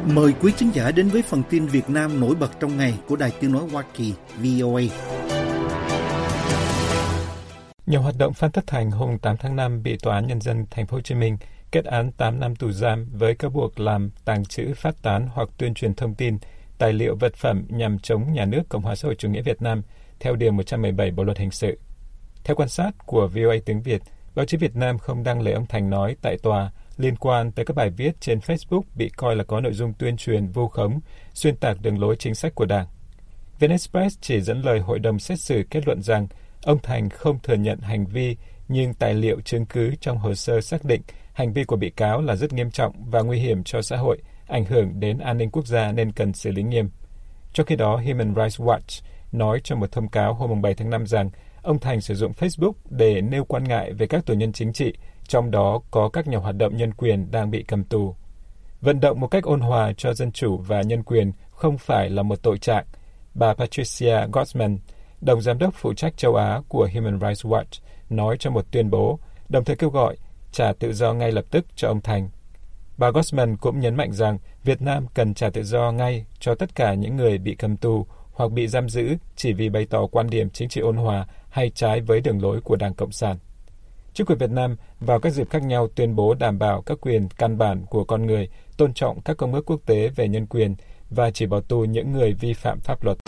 Mời quý khán giả đến với phần tin Việt Nam nổi bật trong ngày của Đài Tiếng nói Hoa Kỳ VOA. Nhà hoạt động Phan Tất Thành hôm 8 tháng 5 bị Tòa án Nhân dân Thành phố Hồ Chí Minh kết án 8 năm tù giam với cáo buộc làm, tàng trữ, phát tán hoặc tuyên truyền thông tin, tài liệu vật phẩm nhằm chống nhà nước Cộng hòa xã hội chủ nghĩa Việt Nam theo Điều 117 Bộ Luật Hình sự. Theo quan sát của VOA tiếng Việt, báo chí Việt Nam không đăng lời ông Thành nói tại tòa liên quan tới các bài viết trên Facebook bị coi là có nội dung tuyên truyền vu khống, xuyên tạc đường lối chính sách của Đảng. VnExpress chỉ dẫn lời hội đồng xét xử kết luận rằng ông Thành không thừa nhận hành vi, nhưng tài liệu chứng cứ trong hồ sơ xác định hành vi của bị cáo là rất nghiêm trọng và nguy hiểm cho xã hội, ảnh hưởng đến an ninh quốc gia nên cần xử lý nghiêm. Trong khi đó, Human Rights Watch nói trong một thông cáo hôm 7 tháng 5 rằng ông Thành sử dụng Facebook để nêu quan ngại về các tù nhân chính trị, trong đó có các nhà hoạt động nhân quyền đang bị cầm tù. Vận động một cách ôn hòa cho dân chủ và nhân quyền không phải là một tội trạng, bà Patricia Gosman, đồng giám đốc phụ trách châu Á của Human Rights Watch, nói trong một tuyên bố, đồng thời kêu gọi trả tự do ngay lập tức cho ông Thành. Bà Gosman cũng nhấn mạnh rằng Việt Nam cần trả tự do ngay cho tất cả những người bị cầm tù hoặc bị giam giữ chỉ vì bày tỏ quan điểm chính trị ôn hòa hay trái với đường lối của Đảng Cộng sản. Chính quyền Việt Nam vào các dịp khác nhau tuyên bố đảm bảo các quyền căn bản của con người, tôn trọng các công ước quốc tế về nhân quyền và chỉ bỏ tù những người vi phạm pháp luật.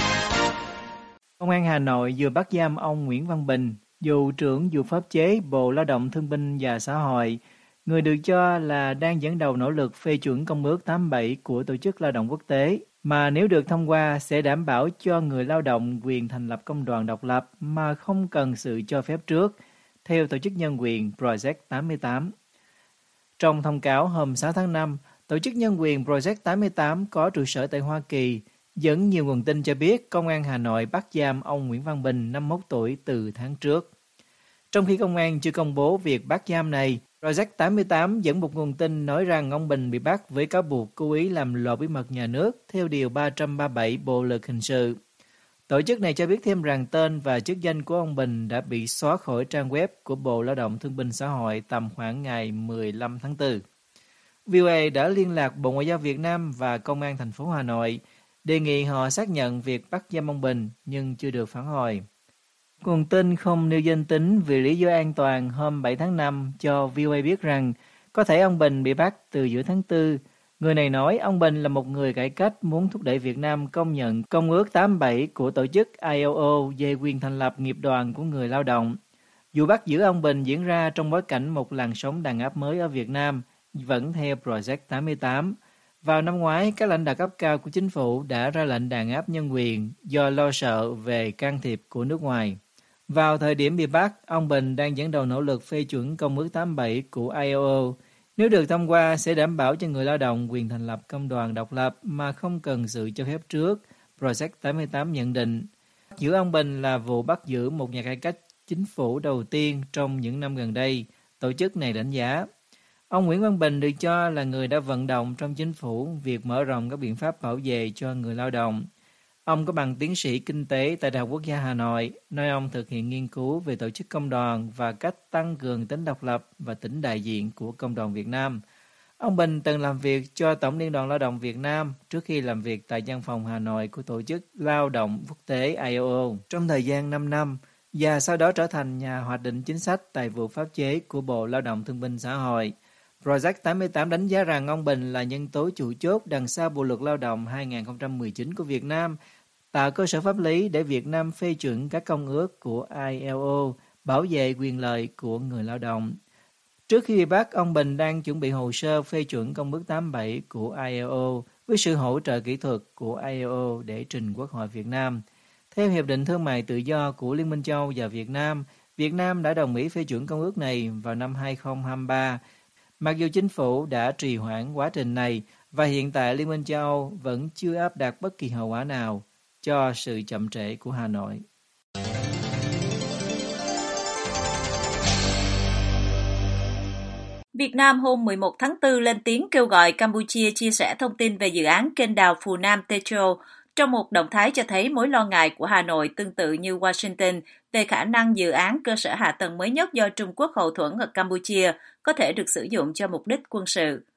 Công an Hà Nội vừa bắt giam ông Nguyễn Văn Bình, vụ trưởng vụ pháp chế Bộ Lao động Thương binh và Xã hội, người được cho là đang dẫn đầu nỗ lực phê chuẩn Công ước 87 của Tổ chức Lao động Quốc tế, mà nếu được thông qua sẽ đảm bảo cho người lao động quyền thành lập công đoàn độc lập mà không cần sự cho phép trước, theo Tổ chức Nhân quyền Project 88. Trong thông cáo hôm 6 tháng 5, Tổ chức Nhân quyền Project 88 có trụ sở tại Hoa Kỳ, dẫn nhiều nguồn tin cho biết Công an Hà Nội bắt giam ông Nguyễn Văn Bình, 51 tuổi, từ tháng trước. Trong khi công an chưa công bố việc bắt giam này, Project 88 dẫn một nguồn tin nói rằng ông Bình bị bắt với cáo buộc cố ý làm lộ bí mật nhà nước theo Điều 337 Bộ Luật Hình sự. Tổ chức này cho biết thêm rằng tên và chức danh của ông Bình đã bị xóa khỏi trang web của Bộ Lao động Thương binh Xã hội tầm khoảng ngày 15 tháng 4. VOA đã liên lạc Bộ Ngoại giao Việt Nam và Công an thành phố Hà Nội, đề nghị họ xác nhận việc bắt giam ông Bình nhưng chưa được phản hồi. Nguồn tin không nêu danh tính vì lý do an toàn hôm 7 tháng 5 cho VOA biết rằng có thể ông Bình bị bắt từ giữa tháng 4. Người này nói ông Bình là một người cải cách muốn thúc đẩy Việt Nam công nhận Công ước 87 của Tổ chức ILO về quyền thành lập nghiệp đoàn của người lao động. Vụ bắt giữ ông Bình diễn ra trong bối cảnh một làn sóng đàn áp mới ở Việt Nam, vẫn theo Project 88. Vào năm ngoái, các lãnh đạo cấp cao của chính phủ đã ra lệnh đàn áp nhân quyền do lo sợ về can thiệp của nước ngoài. Vào thời điểm bị bắt, ông Bình đang dẫn đầu nỗ lực phê chuẩn Công ước 87 của ILO. Nếu được thông qua, sẽ đảm bảo cho người lao động quyền thành lập công đoàn độc lập mà không cần sự cho phép trước, Project 88 nhận định. Bắt giữ ông Bình là vụ bắt giữ một nhà cải cách chính phủ đầu tiên trong những năm gần đây, tổ chức này đánh giá. Ông Nguyễn Văn Bình được cho là người đã vận động trong chính phủ việc mở rộng các biện pháp bảo vệ cho người lao động. Ông có bằng tiến sĩ kinh tế tại Đại học Quốc gia Hà Nội, nơi ông thực hiện nghiên cứu về tổ chức công đoàn và cách tăng cường tính độc lập và tính đại diện của công đoàn Việt Nam. Ông Bình từng làm việc cho Tổng Liên đoàn Lao động Việt Nam trước khi làm việc tại văn phòng Hà Nội của Tổ chức Lao động Quốc tế ILO trong thời gian 5 năm và sau đó trở thành nhà hoạch định chính sách tại vụ pháp chế của Bộ Lao động Thương binh Xã hội. Project 88 đánh giá rằng ông Bình là nhân tố chủ chốt đằng sau Bộ luật Lao động 2019 của Việt Nam, tạo cơ sở pháp lý để Việt Nam phê chuẩn các công ước của ILO bảo vệ quyền lợi của người lao động. Trước khi bị bắt, ông Bình đang chuẩn bị hồ sơ phê chuẩn Công ước 87 của ILO với sự hỗ trợ kỹ thuật của ILO để trình Quốc hội Việt Nam. Theo Hiệp định Thương mại Tự do của Liên minh châu Âu và Việt Nam đã đồng ý phê chuẩn công ước này vào năm 2023. Mặc dù chính phủ đã trì hoãn quá trình này và hiện tại Liên minh châu Âu vẫn chưa áp đặt bất kỳ hậu quả nào cho sự chậm trễ của Hà Nội. Việt Nam hôm 11 tháng 4 lên tiếng kêu gọi Campuchia chia sẻ thông tin về dự án kênh đào Phù Nam Techo trong một động thái cho thấy mối lo ngại của Hà Nội tương tự như Washington về khả năng dự án cơ sở hạ tầng mới nhất do Trung Quốc hậu thuẫn ở Campuchia có thể được sử dụng cho mục đích quân sự.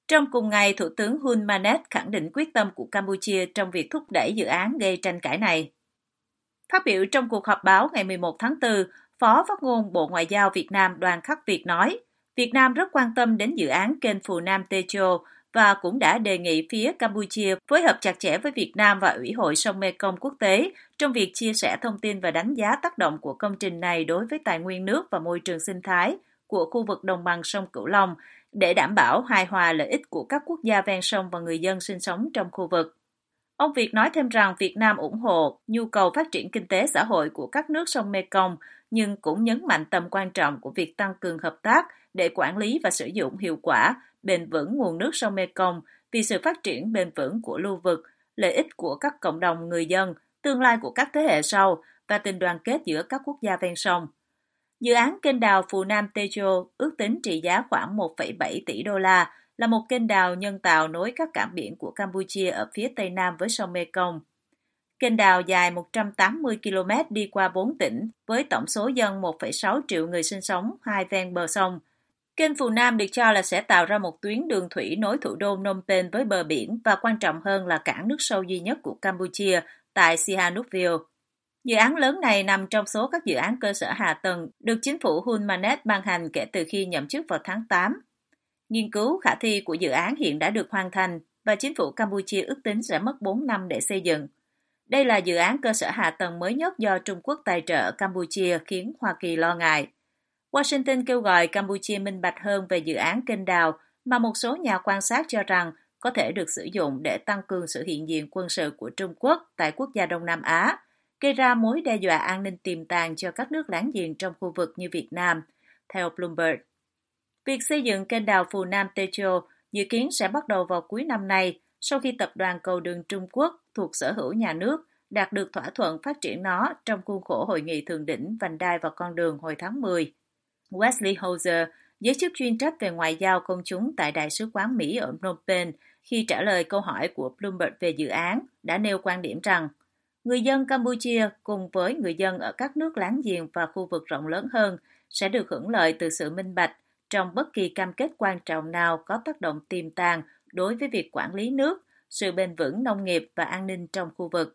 Trong cùng ngày, Thủ tướng Hun Manet khẳng định quyết tâm của Campuchia trong việc thúc đẩy dự án gây tranh cãi này. Phát biểu trong cuộc họp báo ngày 11 tháng 4, Phó Phát ngôn Bộ Ngoại giao Việt Nam Đoàn Khắc Việt nói, Việt Nam rất quan tâm đến dự án kênh Phù Nam Techo và cũng đã đề nghị phía Campuchia phối hợp chặt chẽ với Việt Nam và Ủy hội sông Mekong quốc tế trong việc chia sẻ thông tin và đánh giá tác động của công trình này đối với tài nguyên nước và môi trường sinh thái của khu vực đồng bằng sông Cửu Long để đảm bảo hài hòa lợi ích của các quốc gia ven sông và người dân sinh sống trong khu vực. Ông Việt nói thêm rằng Việt Nam ủng hộ nhu cầu phát triển kinh tế xã hội của các nước sông Mekong, nhưng cũng nhấn mạnh tầm quan trọng của việc tăng cường hợp tác để quản lý và sử dụng hiệu quả, bền vững nguồn nước sông Mekong vì sự phát triển bền vững của lưu vực, lợi ích của các cộng đồng người dân, tương lai của các thế hệ sau và tình đoàn kết giữa các quốc gia ven sông. Dự án kênh đào Phù Nam Techo ước tính trị giá khoảng 1,7 tỷ đô la, là một kênh đào nhân tạo nối các cảng biển của Campuchia ở phía tây nam với sông Mekong. Kênh đào dài 180 km đi qua 4 tỉnh, với tổng số dân 1,6 triệu người sinh sống hai ven bờ sông. Kênh Phù Nam được cho là sẽ tạo ra một tuyến đường thủy nối thủ đô Phnom Penh với bờ biển và quan trọng hơn là cảng nước sâu duy nhất của Campuchia tại Sihanoukville. Dự án lớn này nằm trong số các dự án cơ sở hạ tầng được chính phủ Hun Manet ban hành kể từ khi nhậm chức vào tháng 8. Nghiên cứu khả thi của dự án hiện đã được hoàn thành và chính phủ Campuchia ước tính sẽ mất 4 năm để xây dựng. Đây là dự án cơ sở hạ tầng mới nhất do Trung Quốc tài trợ ở Campuchia khiến Hoa Kỳ lo ngại. Washington kêu gọi Campuchia minh bạch hơn về dự án kênh đào mà một số nhà quan sát cho rằng có thể được sử dụng để tăng cường sự hiện diện quân sự của Trung Quốc tại quốc gia Đông Nam Á, gây ra mối đe dọa an ninh tiềm tàng cho các nước láng giềng trong khu vực như Việt Nam, theo Bloomberg. Việc xây dựng kênh đào Phù Nam Techo dự kiến sẽ bắt đầu vào cuối năm nay sau khi Tập đoàn Cầu đường Trung Quốc thuộc sở hữu nhà nước đạt được thỏa thuận phát triển nó trong khuôn khổ Hội nghị Thượng đỉnh Vành đai và Con đường hồi tháng 10. Wesley Hauser, giới chức chuyên trách về ngoại giao công chúng tại Đại sứ quán Mỹ ở Phnom Penh, khi trả lời câu hỏi của Bloomberg về dự án, đã nêu quan điểm rằng người dân Campuchia cùng với người dân ở các nước láng giềng và khu vực rộng lớn hơn sẽ được hưởng lợi từ sự minh bạch trong bất kỳ cam kết quan trọng nào có tác động tiềm tàng đối với việc quản lý nước, sự bền vững nông nghiệp và an ninh trong khu vực.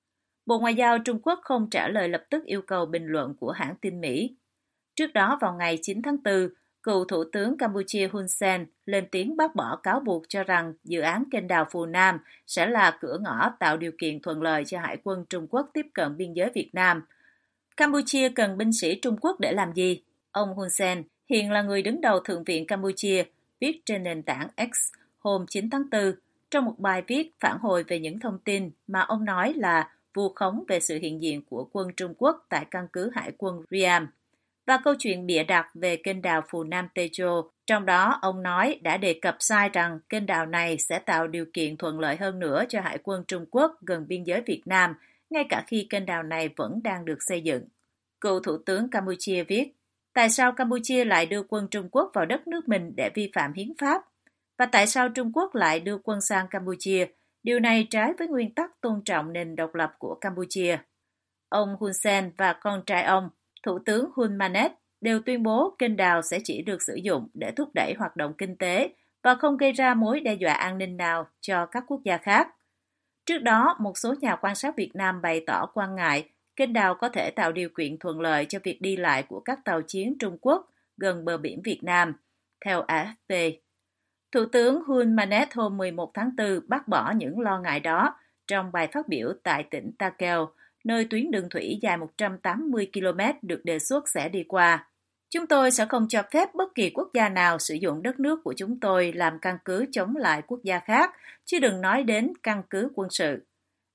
Bộ Ngoại giao Trung Quốc không trả lời lập tức yêu cầu bình luận của hãng tin Mỹ. Trước đó vào ngày 9 tháng 4, cựu Thủ tướng Campuchia Hun Sen lên tiếng bác bỏ cáo buộc cho rằng dự án kênh đào Phù Nam sẽ là cửa ngõ tạo điều kiện thuận lợi cho Hải quân Trung Quốc tiếp cận biên giới Việt Nam. Campuchia cần binh sĩ Trung Quốc để làm gì? Ông Hun Sen, hiện là người đứng đầu Thượng viện Campuchia, viết trên nền tảng X hôm 9 tháng 4 trong một bài viết phản hồi về những thông tin mà ông nói là vu khống về sự hiện diện của quân Trung Quốc tại căn cứ Hải quân Riam và câu chuyện bịa đặt về kênh đào Phù Nam Techo. Trong đó, ông nói đã đề cập sai rằng kênh đào này sẽ tạo điều kiện thuận lợi hơn nữa cho Hải quân Trung Quốc gần biên giới Việt Nam, ngay cả khi kênh đào này vẫn đang được xây dựng. Cựu Thủ tướng Campuchia viết, tại sao Campuchia lại đưa quân Trung Quốc vào đất nước mình để vi phạm hiến pháp? Và tại sao Trung Quốc lại đưa quân sang Campuchia? Điều này trái với nguyên tắc tôn trọng nền độc lập của Campuchia. Ông Hun Sen và con trai ông, Thủ tướng Hun Manet, đều tuyên bố kênh đào sẽ chỉ được sử dụng để thúc đẩy hoạt động kinh tế và không gây ra mối đe dọa an ninh nào cho các quốc gia khác. Trước đó, một số nhà quan sát Việt Nam bày tỏ quan ngại kênh đào có thể tạo điều kiện thuận lợi cho việc đi lại của các tàu chiến Trung Quốc gần bờ biển Việt Nam, theo AFP. Thủ tướng Hun Manet hôm 11 tháng 4 bác bỏ những lo ngại đó trong bài phát biểu tại tỉnh Takeo, nơi tuyến đường thủy dài 180 km được đề xuất sẽ đi qua. Chúng tôi sẽ không cho phép bất kỳ quốc gia nào sử dụng đất nước của chúng tôi làm căn cứ chống lại quốc gia khác, chứ đừng nói đến căn cứ quân sự.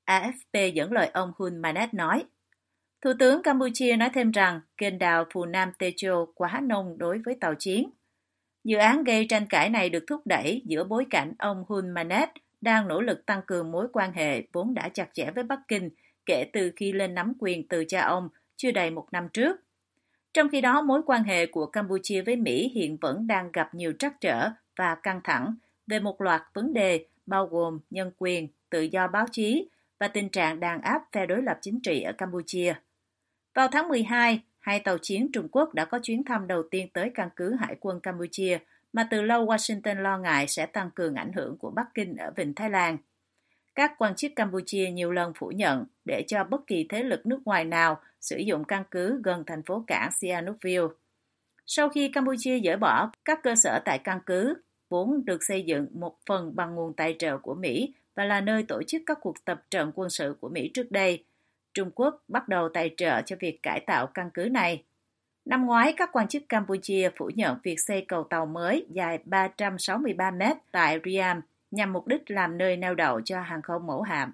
AFP dẫn lời ông Hun Manet nói. Thủ tướng Campuchia nói thêm rằng kênh đào Phù Nam Techo quá nông đối với tàu chiến. Dự án gây tranh cãi này được thúc đẩy giữa bối cảnh ông Hun Manet đang nỗ lực tăng cường mối quan hệ vốn đã chặt chẽ với Bắc Kinh kể từ khi lên nắm quyền từ cha ông chưa đầy một năm trước. Trong khi đó, mối quan hệ của Campuchia với Mỹ hiện vẫn đang gặp nhiều trắc trở và căng thẳng về một loạt vấn đề bao gồm nhân quyền, tự do báo chí và tình trạng đàn áp phe đối lập chính trị ở Campuchia. Vào tháng 12, hai tàu chiến Trung Quốc đã có chuyến thăm đầu tiên tới căn cứ Hải quân Campuchia mà từ lâu Washington lo ngại sẽ tăng cường ảnh hưởng của Bắc Kinh ở Vịnh Thái Lan. Các quan chức Campuchia nhiều lần phủ nhận để cho bất kỳ thế lực nước ngoài nào sử dụng căn cứ gần thành phố cảng Sihanoukville. Sau khi Campuchia dỡ bỏ các cơ sở tại căn cứ, vốn được xây dựng một phần bằng nguồn tài trợ của Mỹ và là nơi tổ chức các cuộc tập trận quân sự của Mỹ trước đây, Trung Quốc bắt đầu tài trợ cho việc cải tạo căn cứ này. Năm ngoái, các quan chức Campuchia phủ nhận việc xây cầu tàu mới dài 363 mét tại Riam nhằm mục đích làm nơi neo đậu cho hàng không mẫu hạm.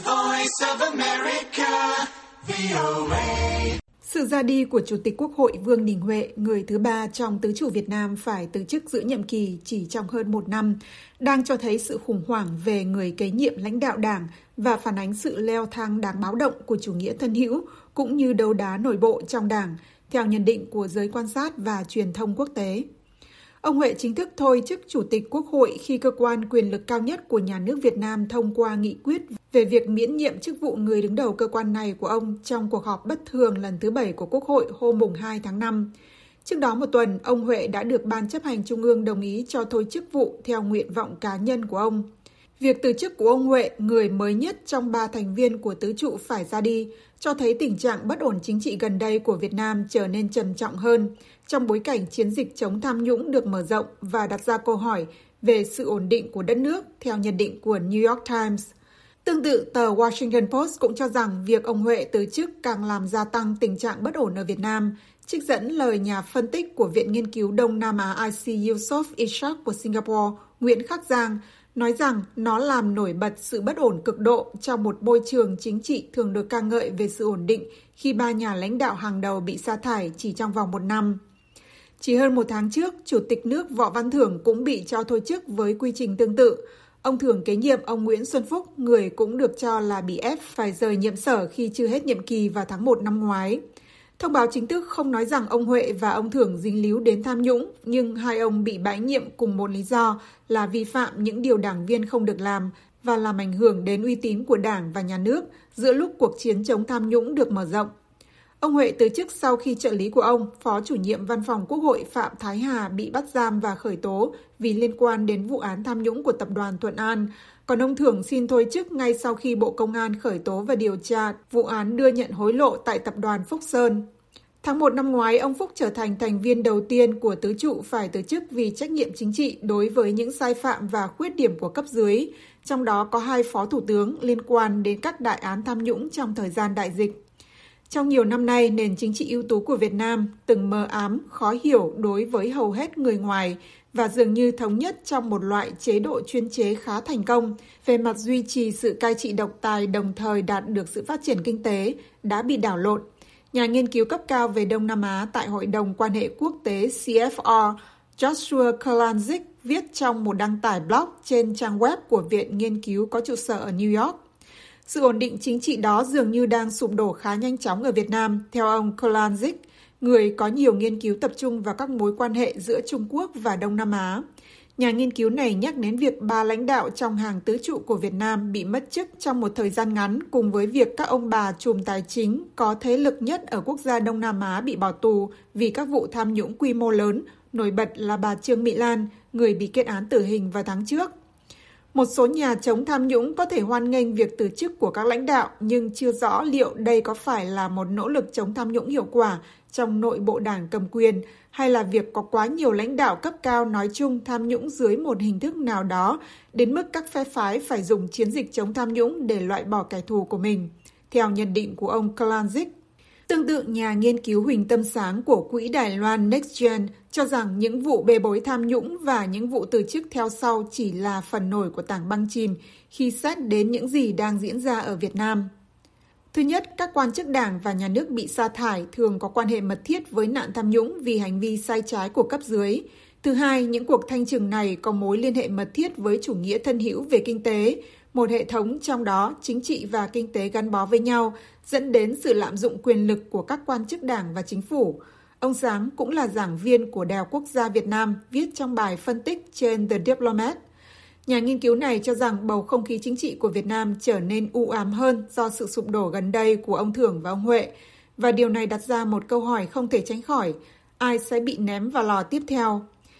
Sự ra đi của Chủ tịch Quốc hội Vương Đình Huệ, người thứ ba trong tứ trụ Việt Nam phải từ chức giữa nhiệm kỳ chỉ trong hơn 1 năm, đang cho thấy sự khủng hoảng về người kế nhiệm lãnh đạo Đảng và phản ánh sự leo thang đáng báo động của chủ nghĩa thân hữu, cũng như đấu đá nội bộ trong Đảng, theo nhận định của giới quan sát và truyền thông quốc tế. Ông Huệ chính thức thôi chức Chủ tịch Quốc hội khi cơ quan quyền lực cao nhất của nhà nước Việt Nam thông qua nghị quyết về việc miễn nhiệm chức vụ người đứng đầu cơ quan này của ông trong cuộc họp bất thường lần thứ 7 của Quốc hội hôm 2 tháng 5. Trước đó một tuần, ông Huệ đã được Ban chấp hành Trung ương đồng ý cho thôi chức vụ theo nguyện vọng cá nhân của ông. Việc từ chức của ông Huệ, người mới nhất trong 3 thành viên của tứ trụ phải ra đi, cho thấy tình trạng bất ổn chính trị gần đây của Việt Nam trở nên trầm trọng hơn, trong bối cảnh chiến dịch chống tham nhũng được mở rộng và đặt ra câu hỏi về sự ổn định của đất nước, theo nhận định của New York Times. Tương tự, tờ Washington Post cũng cho rằng việc ông Huệ từ chức càng làm gia tăng tình trạng bất ổn ở Việt Nam, trích dẫn lời nhà phân tích của Viện Nghiên cứu Đông Nam Á IC Yusof Ishak của Singapore, Nguyễn Khắc Giang, nói rằng nó làm nổi bật sự bất ổn cực độ trong một môi trường chính trị thường được ca ngợi về sự ổn định khi 3 nhà lãnh đạo hàng đầu bị sa thải chỉ trong vòng 1 năm. Chỉ hơn 1 tháng trước, Chủ tịch nước Võ Văn Thưởng cũng bị cho thôi chức với quy trình tương tự. Ông Thưởng kế nhiệm ông Nguyễn Xuân Phúc, người cũng được cho là bị ép phải rời nhiệm sở khi chưa hết nhiệm kỳ vào tháng 1 năm ngoái. Thông báo chính thức không nói rằng ông Huệ và ông Thưởng dính líu đến tham nhũng, nhưng hai ông bị bãi nhiệm cùng một lý do là vi phạm những điều đảng viên không được làm và làm ảnh hưởng đến uy tín của Đảng và nhà nước giữa lúc cuộc chiến chống tham nhũng được mở rộng. Ông Huệ từ chức sau khi trợ lý của ông, Phó Chủ nhiệm Văn phòng Quốc hội Phạm Thái Hà bị bắt giam và khởi tố vì liên quan đến vụ án tham nhũng của tập đoàn Thuận An. Còn ông Thưởng xin thôi chức ngay sau khi Bộ Công an khởi tố và điều tra vụ án đưa nhận hối lộ tại tập đoàn Phúc Sơn. Tháng 1 năm ngoái, ông Phúc trở thành thành viên đầu tiên của tứ trụ phải từ chức vì trách nhiệm chính trị đối với những sai phạm và khuyết điểm của cấp dưới, trong đó có 2 phó thủ tướng liên quan đến các đại án tham nhũng trong thời gian đại dịch. Trong nhiều năm nay, nền chính trị ưu tú của Việt Nam từng mờ ám, khó hiểu đối với hầu hết người ngoài và dường như thống nhất trong một loại chế độ chuyên chế khá thành công về mặt duy trì sự cai trị độc tài đồng thời đạt được sự phát triển kinh tế đã bị đảo lộn. Nhà nghiên cứu cấp cao về Đông Nam Á tại Hội đồng Quan hệ Quốc tế CFR Joshua Kurlantzick viết trong một đăng tải blog trên trang web của Viện Nghiên cứu có trụ sở ở New York. Sự ổn định chính trị đó dường như đang sụp đổ khá nhanh chóng ở Việt Nam, theo ông Kurlantzick, người có nhiều nghiên cứu tập trung vào các mối quan hệ giữa Trung Quốc và Đông Nam Á. Nhà nghiên cứu này nhắc đến việc 3 lãnh đạo trong hàng tứ trụ của Việt Nam bị mất chức trong một thời gian ngắn, cùng với việc các ông bà trùm tài chính có thế lực nhất ở quốc gia Đông Nam Á bị bỏ tù vì các vụ tham nhũng quy mô lớn, nổi bật là bà Trương Mỹ Lan, người bị kết án tử hình vào tháng trước. Một số nhà chống tham nhũng có thể hoan nghênh việc từ chức của các lãnh đạo, nhưng chưa rõ liệu đây có phải là một nỗ lực chống tham nhũng hiệu quả trong nội bộ đảng cầm quyền, hay là việc có quá nhiều lãnh đạo cấp cao nói chung tham nhũng dưới một hình thức nào đó, đến mức các phe phái phải dùng chiến dịch chống tham nhũng để loại bỏ kẻ thù của mình, theo nhận định của ông Kurlantzick. Tương tự, nhà nghiên cứu Huỳnh Tâm Sáng của Quỹ Đài Loan NextGen cho rằng những vụ bê bối tham nhũng và những vụ từ chức theo sau chỉ là phần nổi của tảng băng chìm khi xét đến những gì đang diễn ra ở Việt Nam. Thứ nhất, các quan chức đảng và nhà nước bị sa thải thường có quan hệ mật thiết với nạn tham nhũng vì hành vi sai trái của cấp dưới. Thứ hai, những cuộc thanh trừng này có mối liên hệ mật thiết với chủ nghĩa thân hữu về kinh tế, một hệ thống trong đó chính trị và kinh tế gắn bó với nhau, dẫn đến sự lạm dụng quyền lực của các quan chức đảng và chính phủ. Ông Sáng cũng là giảng viên của Đại học Quốc gia Việt Nam, viết trong bài phân tích trên The Diplomat. Nhà nghiên cứu này cho rằng bầu không khí chính trị của Việt Nam trở nên u ám hơn do sự sụp đổ gần đây của ông Thưởng và ông Huệ, và điều này đặt ra một câu hỏi không thể tránh khỏi: ai sẽ bị ném vào lò tiếp theo?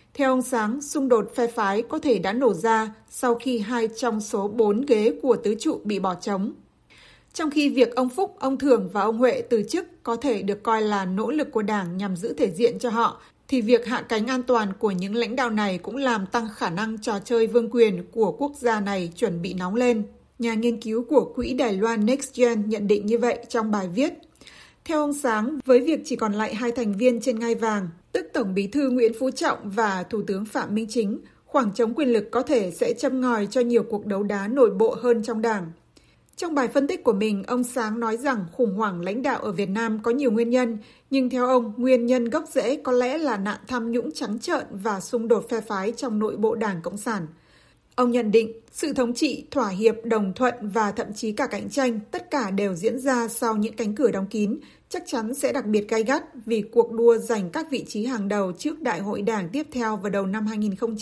Theo ông Sáng, xung đột phe phái có thể đã nổ ra sau khi 2 trong số 4 ghế của tứ trụ bị bỏ trống. Trong khi việc ông Phúc, ông Thường và ông Huệ từ chức có thể được coi là nỗ lực của Đảng nhằm giữ thể diện cho họ, thì việc hạ cánh an toàn của những lãnh đạo này cũng làm tăng khả năng trò chơi vương quyền của quốc gia này chuẩn bị nóng lên. Nhà nghiên cứu của Quỹ Đài Loan NextGen nhận định như vậy trong bài viết. Theo ông Sáng, với việc chỉ còn lại 2 thành viên trên ngai vàng, tức Tổng Bí thư Nguyễn Phú Trọng và Thủ tướng Phạm Minh Chính, khoảng trống quyền lực có thể sẽ châm ngòi cho nhiều cuộc đấu đá nội bộ hơn trong Đảng. Trong bài phân tích của mình, ông Sáng nói rằng khủng hoảng lãnh đạo ở Việt Nam có nhiều nguyên nhân, nhưng theo ông, nguyên nhân gốc rễ có lẽ là nạn tham nhũng trắng trợn và xung đột phe phái trong nội bộ Đảng Cộng sản. Ông nhận định, sự thống trị, thỏa hiệp, đồng thuận và thậm chí cả cạnh tranh, tất cả đều diễn ra sau những cánh cửa đóng kín, chắc chắn sẽ đặc biệt gay gắt vì cuộc đua giành các vị trí hàng đầu trước Đại hội Đảng tiếp theo vào đầu năm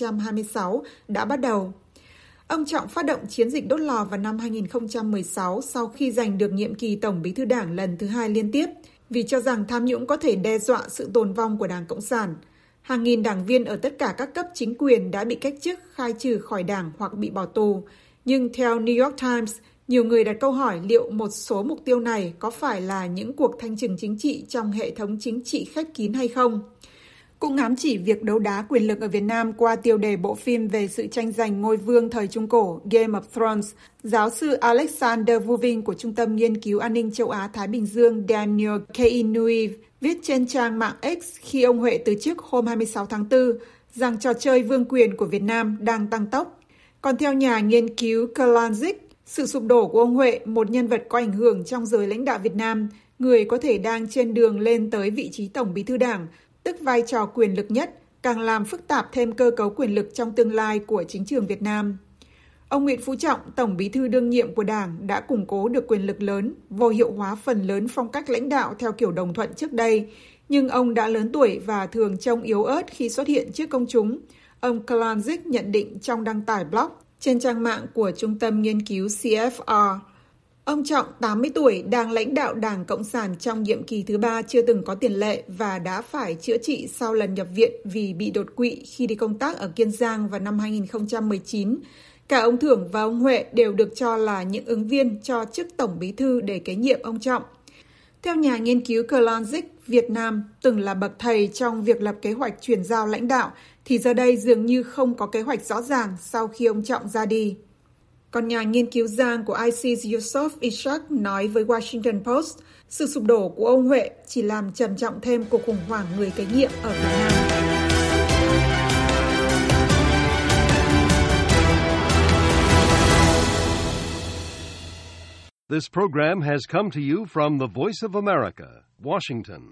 2026 đã bắt đầu. Ông Trọng phát động chiến dịch đốt lò vào năm 2016 sau khi giành được nhiệm kỳ Tổng Bí thư Đảng lần thứ 2 liên tiếp, vì cho rằng tham nhũng có thể đe dọa sự tồn vong của Đảng Cộng sản. Hàng nghìn đảng viên ở tất cả các cấp chính quyền đã bị cách chức, khai trừ khỏi Đảng hoặc bị bỏ tù. Nhưng theo New York Times, nhiều người đặt câu hỏi liệu một số mục tiêu này có phải là những cuộc thanh trừng chính trị trong hệ thống chính trị khép kín hay không? Cũng ám chỉ việc đấu đá quyền lực ở Việt Nam qua tiêu đề bộ phim về sự tranh giành ngôi vương thời Trung Cổ Game of Thrones, giáo sư Alexander Vuving của Trung tâm Nghiên cứu An ninh châu Á-Thái Bình Dương Daniel Keinui viết trên trang mạng X khi ông Huệ từ chức hôm 26 tháng 4 rằng trò chơi vương quyền của Việt Nam đang tăng tốc. Còn theo nhà nghiên cứu Kalanzik, sự sụp đổ của ông Huệ, một nhân vật có ảnh hưởng trong giới lãnh đạo Việt Nam, người có thể đang trên đường lên tới vị trí Tổng Bí thư Đảng, tức vai trò quyền lực nhất, càng làm phức tạp thêm cơ cấu quyền lực trong tương lai của chính trường Việt Nam. Ông Nguyễn Phú Trọng, Tổng Bí thư đương nhiệm của Đảng, đã củng cố được quyền lực lớn, vô hiệu hóa phần lớn phong cách lãnh đạo theo kiểu đồng thuận trước đây, nhưng ông đã lớn tuổi và thường trông yếu ớt khi xuất hiện trước công chúng. Ông Kalanzik nhận định trong đăng tải blog trên trang mạng của Trung tâm Nghiên cứu CFR. Ông Trọng, 80 tuổi, đang lãnh đạo Đảng Cộng sản trong nhiệm kỳ thứ 3 chưa từng có tiền lệ và đã phải chữa trị sau lần nhập viện vì bị đột quỵ khi đi công tác ở Kiên Giang vào năm 2019. Cả ông Thưởng và ông Huệ đều được cho là những ứng viên cho chức Tổng Bí thư để kế nhiệm ông Trọng. Theo nhà nghiên cứu Kalanzik, Việt Nam từng là bậc thầy trong việc lập kế hoạch chuyển giao lãnh đạo, thì giờ đây dường như không có kế hoạch rõ ràng sau khi ông Trọng ra đi. Còn nhà nghiên cứu Giang của ICES Yusuf Ishak nói với Washington Post, sự sụp đổ của ông Huệ chỉ làm trầm trọng thêm cuộc khủng hoảng người kế nhiệm ở Việt Nam. This program has come to you from the Voice of America, Washington.